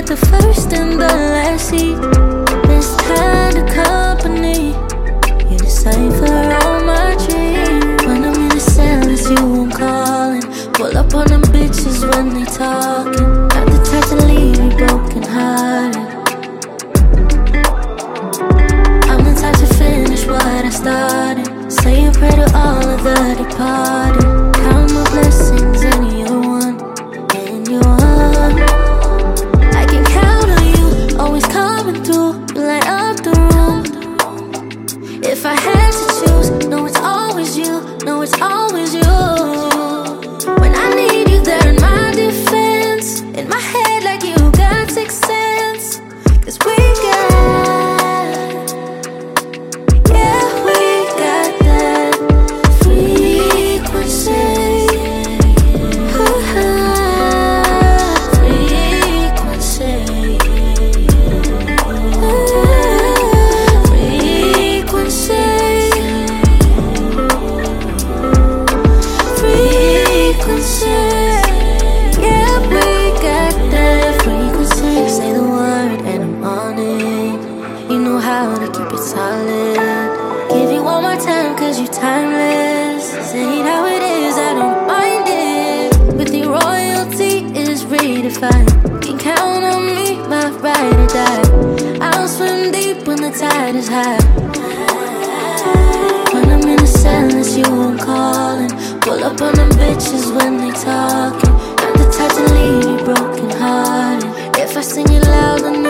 get the first and the last seat. This kind of company, you decipher all my dreams. When I'm in the silence, you won't callin'. Pull up on them bitches when they talkin'. Not the type to leave you broken hearted. I'm the type to finish what I started. Say a prayer to all of the departed. Count my blessings and you're one, and you're one. I can count on you, always coming through, light up the room. If I had to choose, no it's always you, no it's always you. When I need you there in my defense, in my head like you got sixth sense. Cause we got, yeah, we got that frequency. Timeless, this ain't how it is, I don't mind it. With your royalty is redefined. You can count on me, my ride or die. I'll swim deep when the tide is high. When I'm in the silence, you won't callin'. Pull up on them bitches when they talkin'. Not the type to leave you broken hearted. If I sing it loud enough,